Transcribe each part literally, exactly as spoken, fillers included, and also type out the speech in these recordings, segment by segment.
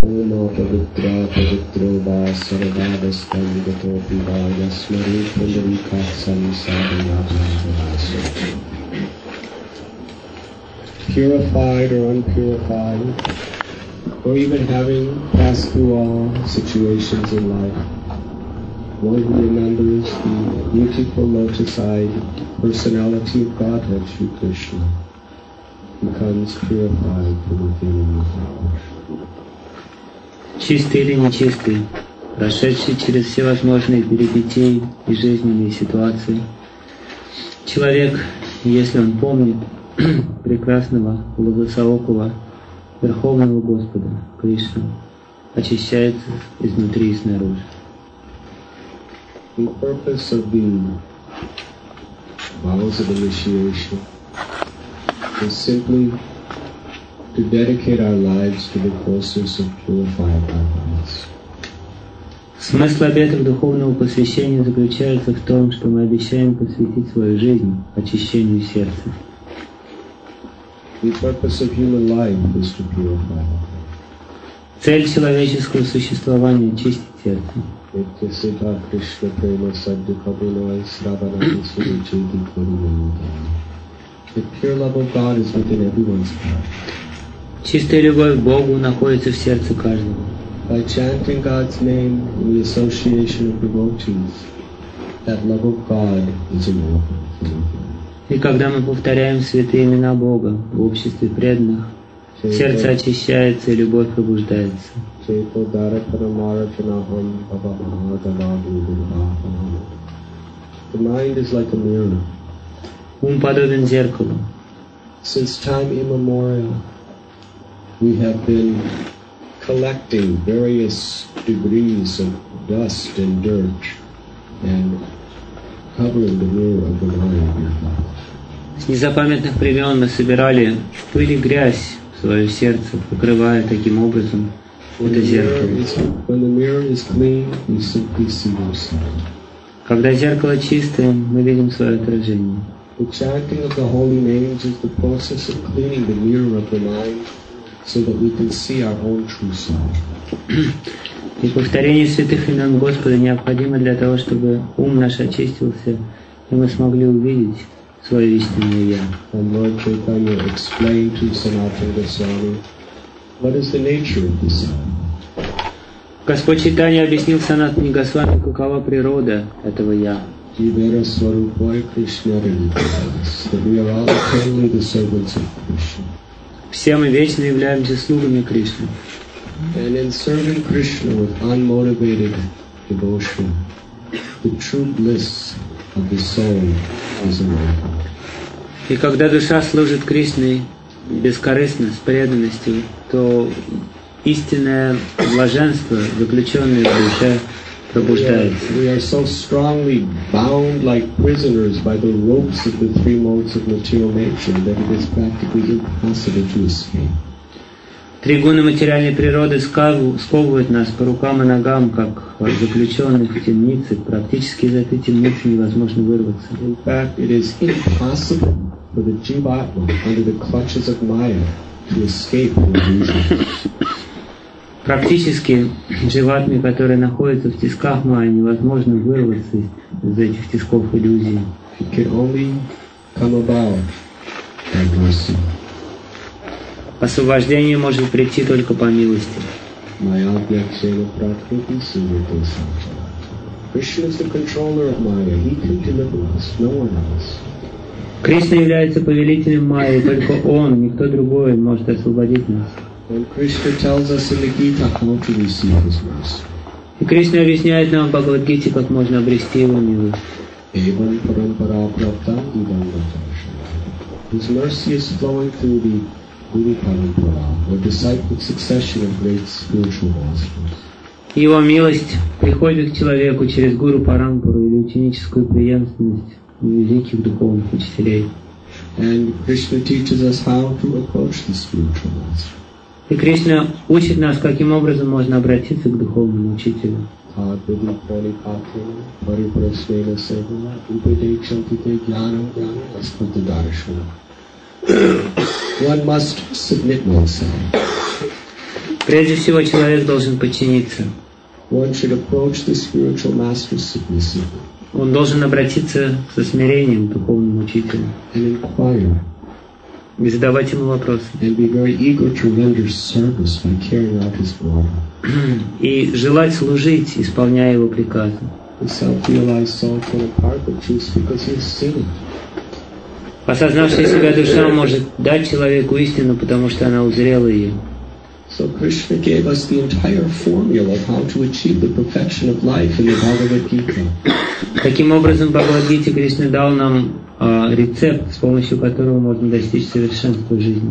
Oma Pavitra Pavitro Va Sarvadastam Gatopi Va Yasmari Pundarika Samsadhanatmasa. Purified or unpurified, or even having passed through all situations in life, one who remembers the beautiful lotus-eyed personality of Godhead, Shri Krishna, becomes purified from within and without. Чистый или нечистый, прошедший через все возможные перипетии и жизненные ситуации, человек, если он помнит прекрасного Лавасаокова, Верховного Господа, Кришну, очищается изнутри и снаружи. The purpose of the vows of initiation is simply to dedicate our lives to the process of purifying our hearts. Смысл обетов духовного посвящения заключается в том, что мы обещаем посвятить свою жизнь очищению сердца. The purpose of human life is to purify. Цель человеческого существования — чистить сердце. The pure love of God is within everyone's heart. Чистая любовь к Богу находится в сердце каждого. By chanting God's name in the association of devotees, that love of God is awakened. И когда мы повторяем святые имена Бога в обществе преданных, сердце очищается и любовь пробуждается. The mind is like a mirror. Ум подобен зеркалу. Since time immemorial, we have been collecting various degrees of dust and dirt and covering the mirror of the mind. С незапамятных времен мы собирали пыль и грязь в свое сердце, покрывая таким образом это зеркало. Когда зеркало чистое, мы видим свое отражение. The chanting of the holy names is the process of cleaning the mirror of the mind so that we can see our own true self. И повторение святых имен Господа необходимо для того, чтобы ум наш очистился, и мы смогли увидеть свое истинное Я. And Lord Chaitanya explained to Sanatana Goswami what is the nature of the self. Господь Чайтанья объяснил Санатане Госвами, какова природа этого Я. Jivera Swarupai Krishna Religious, that we are all eternally the servants of Krishna. Все мы вечно являемся слугами Кришны. And in serving Krishna with unmotivated devotion, the true bliss of the soul is awakened. И когда душа служит Кришне бескорыстно, с преданностью, то истинное блаженство, заключенное в душе, пробуждается. We are so strongly bound like prisoners by the ropes of the three modes of material nature that it is practically impossible to escape. Три гуна материальной природы сковывают нас по рукам и ногам, как заключенных в темнице. Практически из этой темницы невозможно вырваться. In fact, it is impossible for the Jivatma under the clutches of Maya to escape from illusion. Практически дживатме, которые находятся в тисках Майи, невозможно вырваться из этих тисков иллюзий. It can only come about by mercy. Освобождение может прийти только по милости. Krishna is the controller of Maya. He can deliver us, no one else. Кришна является повелителем Майи, только Он, никто другой может освободить нас. And Krishna tells us in the Gita how to receive His mercy. И Кришна объясняет нам в Бхагавад-гите, как можно обрести Его милость. Evam parampara praptam idam vatarshana. His mercy is flowing through the Guru Parampara, or disciplic succession of great spiritual masters. Его милость приходит к человеку через Гуру Парампару или ученическую преемственность великих духовных учителей. And Krishna teaches us how to approach the spiritual master. И Кришна учит нас, каким образом можно обратиться к духовному учителю. One must submit oneself. Прежде всего, человек должен подчиниться. One should approach the spiritual master submissively. Он должен обратиться со смирением к духовному учителю. And inquire. И задавать ему вопросы. And be very eager to render service by carrying out his order. И желать служить, исполняя его приказы. The self-realized soul can impart the truth because he has seen it. Осознавшая себя душа может дать человеку истину, потому что она узрела ее. So Krishna gave us the entire formula of how to achieve the perfection of life in the Bhagavad Gita. Таким образом, Бхагавад-гите Кришна дал нам а, рецепт, с помощью которого можно достичь совершенства жизни.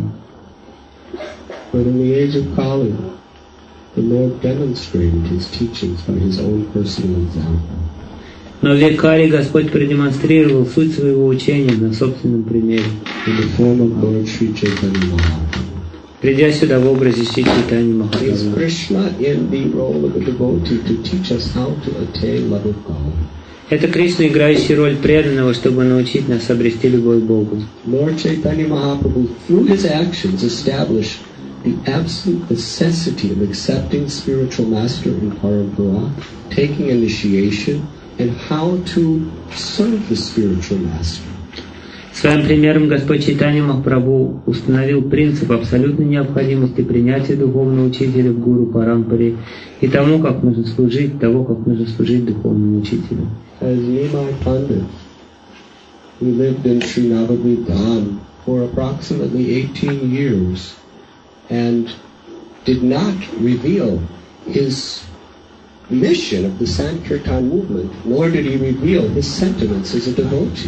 But in the age of Kali, the Lord demonstrated his teachings by his own personal example. Но в век Кали Господь продемонстрировал суть своего учения на собственном примере. In the form of Lord Sri Chaitanya Mahaprabhu. Придя сюда в образе Шри Чайтаньи Is Махапрабху. Krishna in the role of a devotee to teach us how to attain love of God? Это Кришна, играющий роль преданного, чтобы научить нас обрести любовь к Богу. Lord Chaitanya Mahaprabhu, through his actions, established the absolute necessity of accepting spiritual master in Parampara, taking initiation, and how to serve the spiritual master. Своим примером Господь Чайтанья Махапрабху установил принцип абсолютной необходимости принятия духовного учителя в гуру Парампаре и тому, как нужно служить, того, как нужно служить духовному учителю. As Nimai Pandit, who lived in Sri Navadvipan for approximately eighteen years and did not reveal his mission of the Sankirtan movement, nor did he reveal his sentiments as a devotee.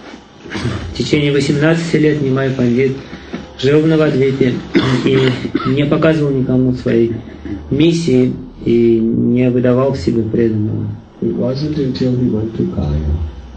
В течение восемнадцати лет Нимай Пандит жил в Навадвипе и не показывал никому своей миссии и не выдавал в себе преданного. It wasn't until he went to Gaya.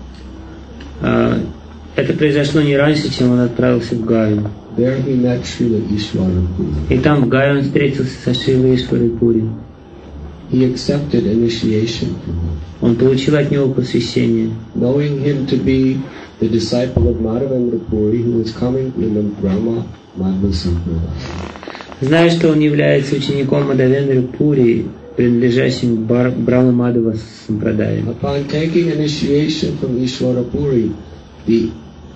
Это произошло не раньше, чем он отправился в Гаю. There he met Srila Ishwarapuri. И там в Гаю он встретился со Шрилой Ишварой Пури. He accepted initiation from him. Он получил от него посвящение. Knowing him to be the disciple of Madhavendra Puri, who was coming in the Brahma Madhva Sampradaya. Зная, что он является учеником Мадхавендры Пури, принадлежащим к Брахма-Мадхава Сампрадае. Upon taking initiation from Ishwara Puri, the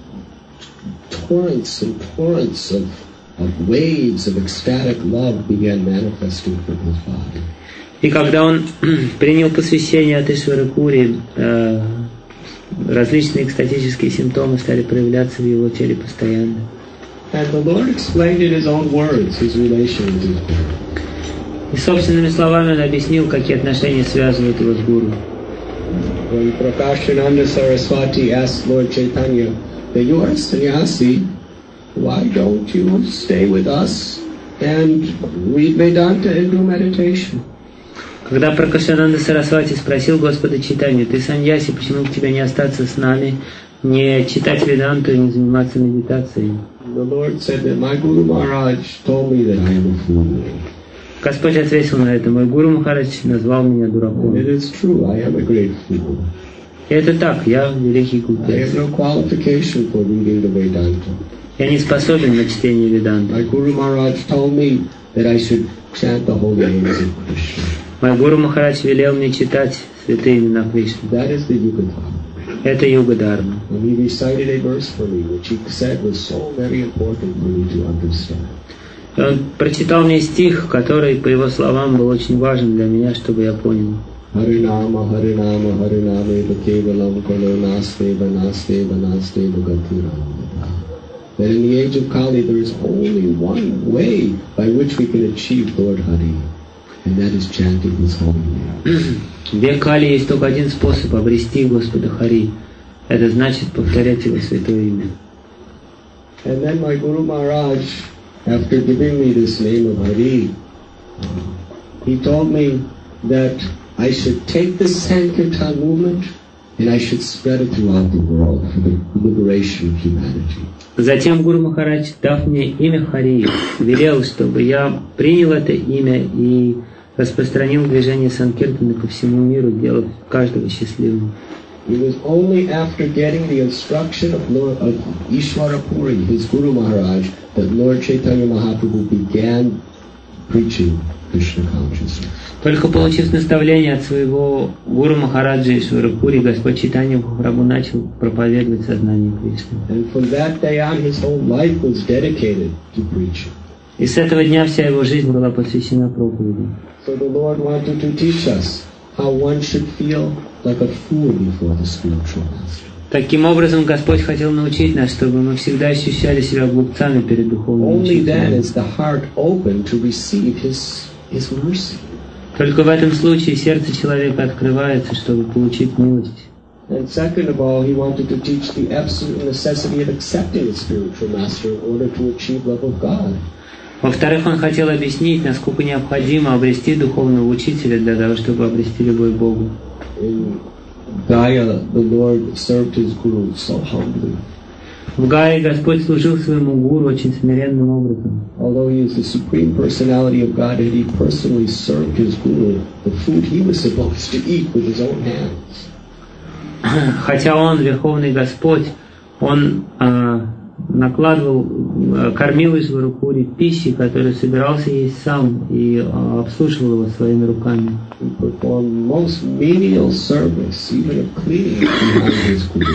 torrents and torrents of, of waves of ecstatic love began manifesting from his body. И когда он принял посвящение от Ишвары Пури, э, различные экстатические симптомы стали проявляться в его теле постоянно. And the Lord explained in his own words his relation with his Guru. И собственными словами он объяснил, какие отношения связывают его с Гуру. When Prakashananda Saraswati asked Lord Chaitanya, that you are a sannyasi, why don't you stay with us and read Vedanta and do meditation? Когда Пракашананда Сарасвати спросил Господа Чайтанью, ты саньяси, почему бы тебе не остаться с нами, не читать Веданту и не заниматься медитацией? The Lord said that my Guru Maharaj told me that I am a fool. Господь ответил на это, мой Гуру Махарадж назвал меня дураком. It is true, I am a great fool. И это так, я великий I глупец. have no qualification for reading the Vedanta. Я не способен на чтение Веданты. My Guru Maharaj told me that I should chant the holy names of Krishna. Мой Гуру Махарадж велел мне читать святые имена Кришны. That is the Yugadharma. Это Юга-дхарма. And he recited a verse for me, which he said was so very important for me to understand. И он прочитал мне стих, который, по его словам, был очень важен для меня, чтобы я понял. Harinama, Harinama, Harinama, Eva Kevalam, Kalo Nasteva, Nasteva, Nasteva, Gatiramada. That in the age of Kali there is only one way by which we can achieve Lord Hari, and that is chanting His holy name. В век Кали есть только один способ обрести Господа Хари. Это значит повторять Его святое имя. And then my Guru Maharaj, after giving me this name of Hari, he told me that I should take the Sankirtan movement and I should spread it throughout the world for the liberation of humanity. Затем Гуру Махарадж, дав мне имя Хари, велел, чтобы я принял это имя и распространил движение Санкиртана ко всему миру, делав каждого счастливым. It was only after getting the instruction of Lord of Ishwara Puri, his Guru Maharaj, that Lord Chaitanya Mahaprabhu began preaching Krishna consciousness. Только получив наставление от своего гуру Махараджи Ишварапури, Господь Чайтанья Махапрабху начал проповедовать сознание Кришны. And from that day on, his whole life was dedicated to preaching. И с этого дня вся его жизнь была посвящена проповеди. So the Lord wanted to teach us how one should feel like a fool before the spiritual master. Таким образом, Господь хотел научить нас, чтобы мы всегда ощущали себя глупцами перед духовным Only then учителем. is the heart open to receive his, his mercy. Только в этом случае сердце человека открывается, чтобы получить милость. And second of all, he wanted to teach the absolute necessity of accepting a spiritual master in order to achieve love of God. Во-вторых, он хотел объяснить, насколько необходимо обрести духовного учителя для того, чтобы обрести любовь к Богу. In Gaya, the Lord served his guru so humbly. В Гае Господь служил своему гуру очень смиренным образом. Although he is the supreme personality of Godhead, he personally served his guru the food he was supposed to eat with his own hands. Хотя он Верховный Господь, он э, накладывал, э, кормил Ишварапури пищей, которую собирался есть сам, и э, обслуживал его своими руками. He performed most menial service, even of cleaning behind his guru.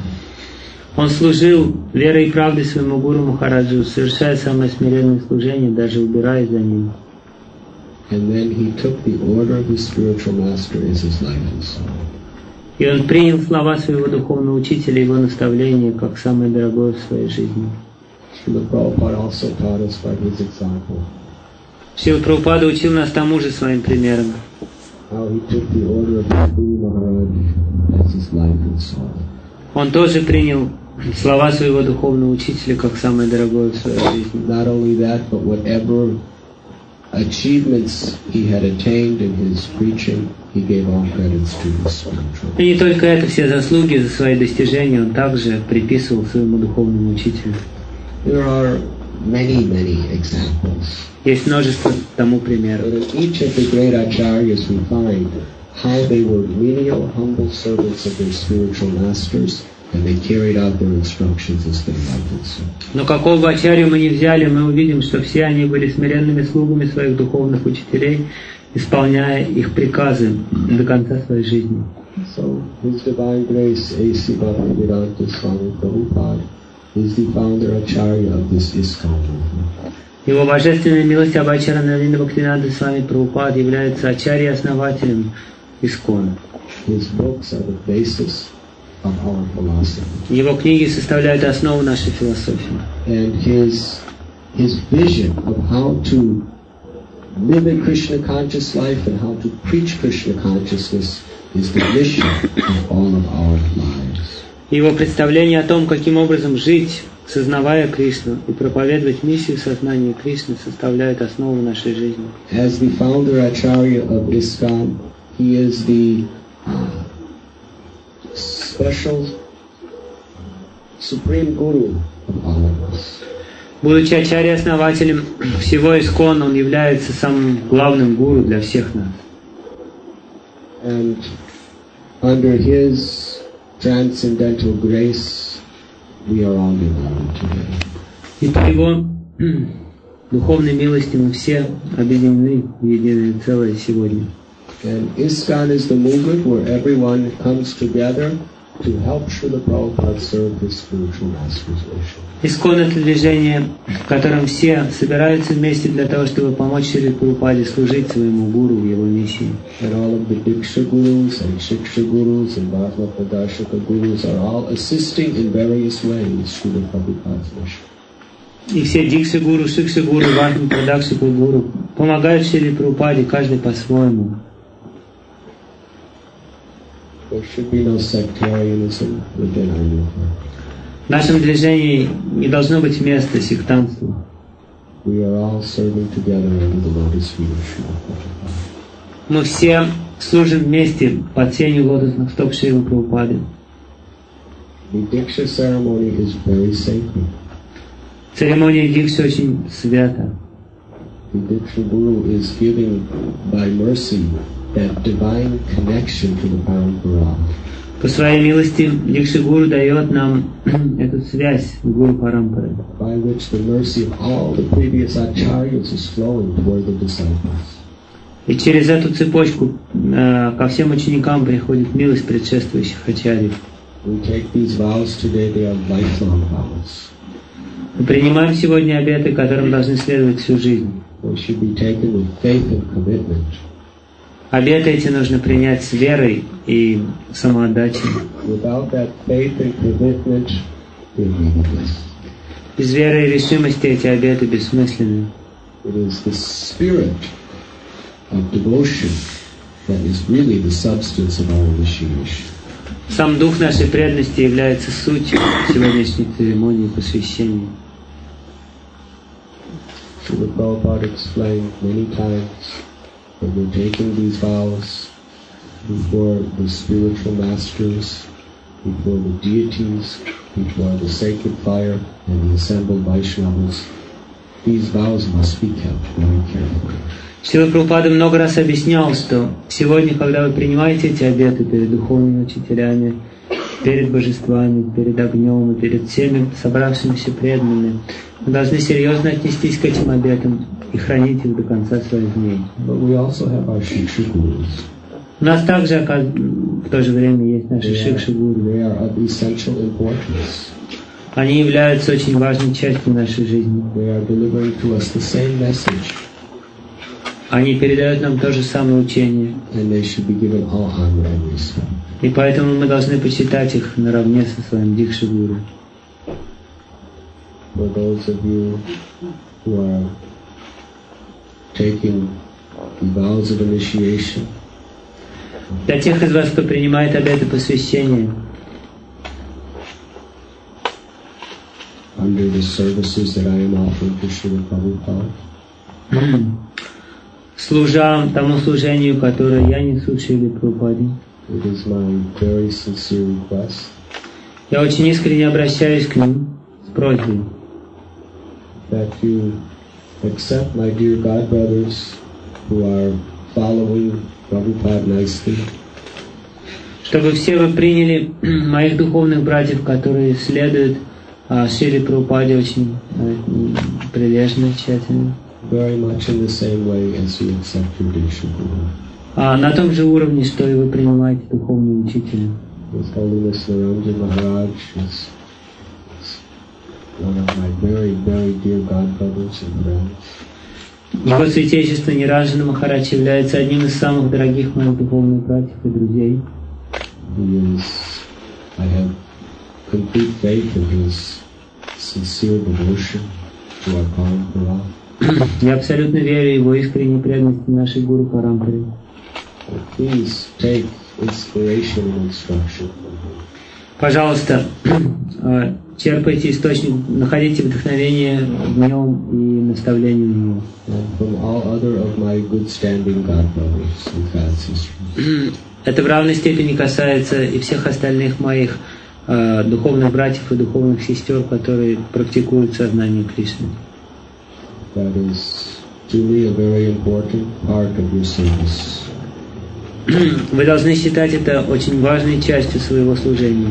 Он служил верой и правдой своему гуру Махараджу, совершая самое смиренное служение, даже убирая за ним. And then he took the order of his spiritual master as his life and soul. И он принял слова своего духовного учителя, его наставления, как самое дорогое в своей жизни. Srila Prabhupada also taught us by his example Шрила Прабхупада учил нас тому же своим примером. how he took the order of his Guru Maharaj as his life and soul. Он тоже принял слова своего духовного учителя как самое дорогое в своей жизни. Not only that, but whatever achievements he had attained in his preaching, he gave all credits to his spiritual. И не только это, все заслуги за свои достижения он также приписывал своему духовному учителю. There are many, many examples. Есть множество тому примеров. But in each of the great acharyas we find how they were menial, humble servants of their spiritual masters, and they carried out their instructions as their life and soul. Но какого бы ачарью мы ни взяли, мы увидим, что все они были смиренными слугами своих духовных учителей, исполняя их приказы до конца своей жизни. So, His Divine Grace, A C Bhaktivedanta Swami Prabhupada, is the founder acharya of this ISKCON movement. Его божественная милость Абхачара Навинда Бхактивинода Свами Прабхупад является ачарьей-основателем Искона. His books are the basis of our philosophy. Его книги составляют основу нашей философии. And his, his vision of how to live a Krishna conscious life and how to preach Krishna consciousness is the mission of all of our lives. Его представление о том, каким образом жить, сознавая Кришну, и проповедовать миссию сознания Кришны, составляет основу нашей жизни. As the founder acharya of ISKCON, he is the uh, special supreme guru of all of us. Будучи ачарьей-основателем всего Искона, он является самым главным гуру для всех нас. And under his transcendental grace, we are all united today. И по его духовной милости мы все объединены в единое целое сегодня. And ISKCON is the movement where everyone comes together to help Srila Prabhupada serve his spiritual master's mission. Искон — это движение, в котором все собираются вместе для того, чтобы помочь Шриле Прабхупаде служить своему гуру в его миссии. And all of the Diksha Gurus and Shiksha Gurus and Bhagavad Darshaka Gurus are all assisting in various ways Srila Prabhupada's mission. И все Дикши-гуру, Шикши-гуру, Вахни-Прадакши-гуру помогают Шриле Прабхупаде, каждый по-своему. There should be no sectarianism within our movement. В нашем движении не должно быть места сектантству. We are all serving together under the lotus feet of Srila Prabhupada. Мы все служим вместе под тенью лотосных стоп Шрилы Прабхупады. The Diksha ceremony is very sacred. Церемония Дикши очень свята. The Diksha Guru is giving by mercy that divine connection to the Parampara. По своей милости Дикши-гуру дает нам эту связь с Гуру Парампарой, by which the mercy of all the previous acharyas is flowing toward the disciples. И через эту цепочку э, ко всем ученикам приходит милость предшествующих ачарьев. We take these vows today; they are lifelong vows. Мы принимаем сегодня обеты, которым должны следовать всю жизнь. They should be taken with faith and commitment. Обеты эти нужно принять с верой и самоотдачей. Without that faith and commitment, they're meaningless. Без веры и решимости эти обеты бессмысленны. It is the spirit of devotion that is really the substance of our initiation. Сам дух нашей преданности является суть сегодняшней церемонии посвящения. Srila Prabhupada explained many times that we're taking these vows before the spiritual masters, before the deities, before the sacred fire and the assembled Vaishnavas. These vows must be kept very carefully. Шрила Прабхупада много раз объяснял, что сегодня, когда вы принимаете эти обеты перед духовными учителями, перед божествами, перед огнем и перед всеми собравшимися преданными, вы должны серьезно отнестись к этим обетам и хранить их до конца своих дней. But we also have our Shiksha-gurus. У нас также в то же время есть наши Шикша-гуру. They are of essential importance. Они являются очень важной частью нашей жизни. They are delivering to us the same message. Они передают нам то же самое учение. And they should be given all honor and respect. И поэтому мы должны почитать их наравне со своим Дикши-гуру. For those of you who are taking the vows of initiation, для тех из вас, кто принимает обеты посвящения, under the services that I am offering to Srila Prabhupada, служа тому служению, которое я несу Шриле Прабхупаде, it is my very sincere request я очень искренне обращаюсь к ним с просьбой, that you accept my dear godbrothers who are following Prabhupada nicely, чтобы все вы приняли моих духовных братьев, которые следуют а, Шриле Прабхупаде очень а, прилежно, тщательно, very much in the same way as you accept your Diksha-guru. а на том же уровне, что и вы принимаете духовного учителя. His Holiness Naranjan Maharaj is one of my very, very dear godbrothers and friends. Его Святейшество Ниранджана Махарадж является одним из самых дорогих моих духовных братьев и друзей. He is, I have complete faith in his sincere devotion to our Parampara. Я абсолютно верю в его искренней преданности нашей Гуру Парампаре. Please take inspiration and instruction from him. Пожалуйста, черпайте источник, находите вдохновение в нем и наставление в него. And from all other of my good standing godbrothers and god sisters. Это в равной степени касается и всех остальных моих э, духовных братьев и духовных сестер, которые практикуют сознание Кришны. That is truly a very important part of your service. Вы должны считать это очень важной частью своего служения.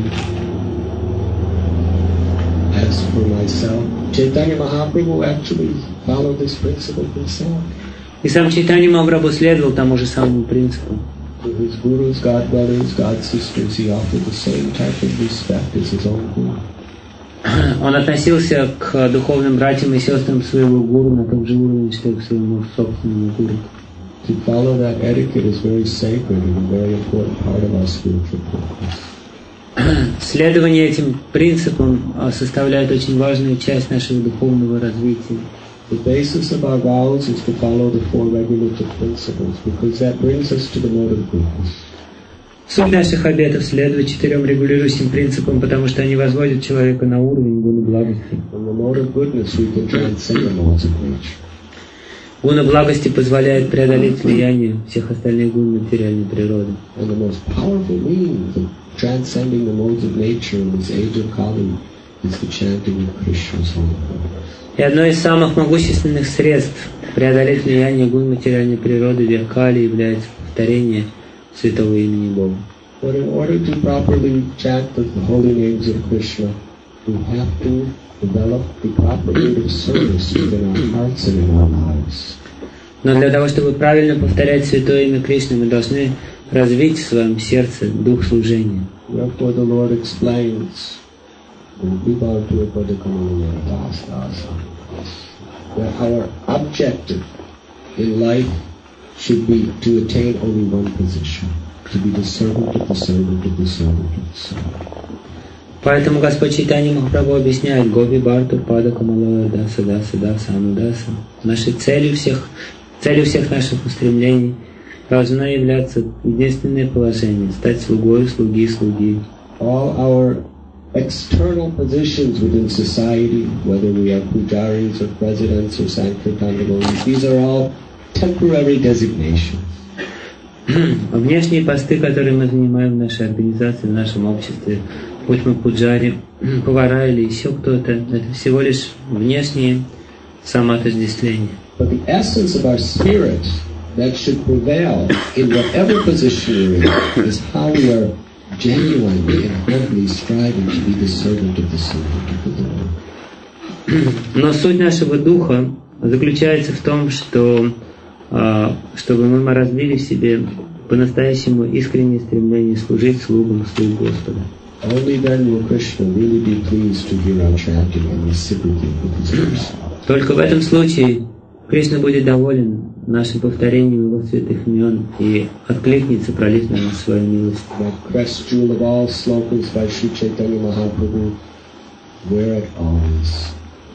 As for myself, Chaitanya Mahaprabhu actually followed this principle himself. И сам Чайтанья Махапрабху следовал тому же самому принципу. To his gurus, godbrothers, god sisters, he offered the same type of respect as his own guru. Он относился к духовным братьям и сестрам своего гуру на том же уровне, что и к своему собственному гуру. To follow that etiquette is very sacred and a very important part of our spiritual practice. Следование этим принципам составляет очень важную часть нашего духовного развития. The basis of our vows is to follow the four regulative principles because that brings us to the mode of goodness. Суть наших обетов следует четырем регулирующим принципам, потому что они возводят человека на уровень гуны благости. From the mode of goodness we can transcend the modes of nature. Гуна благости позволяет преодолеть влияние всех остальных гун материальной природы. And the most powerful means of transcending the modes of nature in this age of Kali is the chanting of Krishna's holy name. И одно из самых могущественных средств преодолеть влияние гун материальной природы в век Кали является повторение святого имени Бога. But in order to properly chant the holy names of Krishna, we have to develop the proper mood of service within our hearts and in our lives. Но для того, чтобы правильно повторять святое имя Кришны, мы должны развить в своем сердце дух служения. Therefore the Lord explains that our objective in life should be to attain only one position, to be the servant of the servant of the servant of the servant. Поэтому Господь Чайтанья Махапрабху объясняет Гопи Бхарту Пада Камалая Даса Даса Даса Анудаса. Нашей целью всех, целью всех наших устремлений должно являться единственное положение — стать слугой, слуги, слуги. All our external positions within society, whether we are pujaris or presidents or sankirtan devotees, these are all temporary designations. Внешние посты, которые мы занимаем в нашей организации, в нашем обществе, будь мы пуджари, повара или еще кто-то, это всего лишь внешние самоотождествления. But the essence of our spirit that should prevail in whatever position we're in is how we are genuinely and humbly striving to be the servant of the servant of the Lord. Но суть нашего духа заключается в том, что чтобы мы развили в себе по-настоящему искреннее стремление служить слугам слуг Господа. Only then will Krishna really be pleased to hear our chanting and reciprocate with his mercy. Только в этом случае Кришна будет доволен нашим повторением его святых имен и откликнется пролить на нас свою милость. That crest jewel of all slokas by Sri Chaitanya Mahaprabhu, wear it always.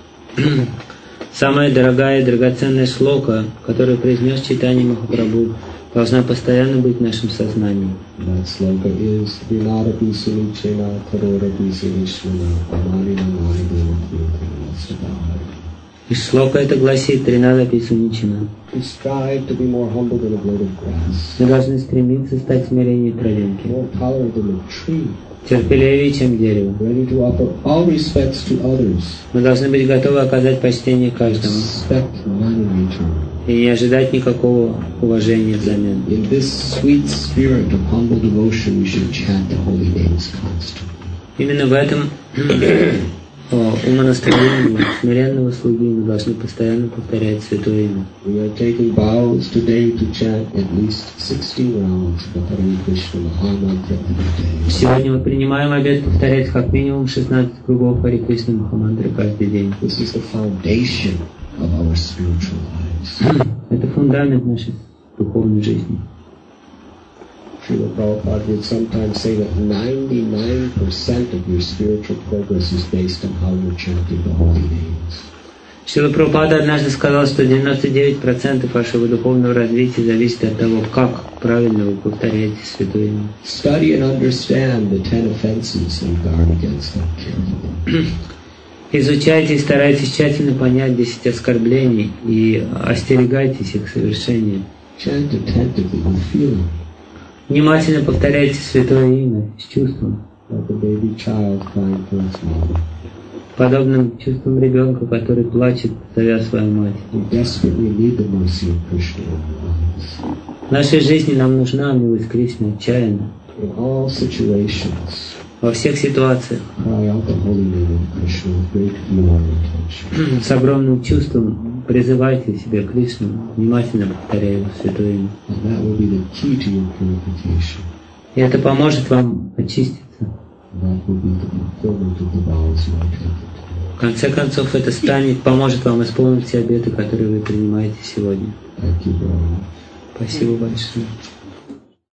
Самая дорогая и драгоценная шлока, которую произнес Чайтанья Махапрабху, должна постоянно быть в нашем сознании. That sloka is Vinada Pisuni Chena Karora Pisuni Shvana Amani Namani Devati. И шлока это гласит Тринада Писуничина. We strive to be more humble than a blade of grass, Мы должны стремиться стать смиреннее травинки, more tolerant than a tree, терпеливее, чем дерево. ready to offer all respects to others, Мы должны быть готовы оказать почтение каждому expect none in return. и не ожидать никакого уважения взамен. In this sweet spirit of humble devotion, we should chant the holy names constantly. Именно в этом умонастроении смиренного слуги мы должны постоянно повторять святое имя. We are taking vows today to chant at least sixteen rounds of the Hare Krishna Mahamantra every day. Сегодня мы принимаем обет повторять как минимум шестнадцать кругов Харе Кришна Махамантры каждый день. This is the foundation of our spiritual lives. Это фундамент нашей духовной жизни. Srila Prabhupada would sometimes say that ninety-nine percent of your spiritual progress is based on how you're chanting the holy names. Шрила Прабхупада однажды сказал, что девяносто девять процентов вашего духовного развития зависит от того, как правильно вы повторяете святое имя. Study and understand the ten offenses and guard against them carefully. Изучайте и старайтесь тщательно понять десять оскорблений и остерегайтесь их совершения. Chant attentively with feeling. Внимательно повторяйте святое имя с чувством, Like a baby child crying for its mother. подобным чувством ребенка, который плачет, зовя свою мать. We desperately need the mercy of Krishna in our lives. В нашей жизни нам нужна милость Кришны отчаянно. In all situations, Во всех ситуациях, cry out the holy name of Krishna with great humor and attention. с огромным чувством призывайте себе Кришну, внимательно повторяя его святое имя. And that will be the key to your purification. И это поможет вам очиститься. And that will be the fulfillment of the vows you are taking today. В конце концов, это станет, поможет вам исполнить все обеты, которые вы принимаете сегодня. Thank you very much. Спасибо большое.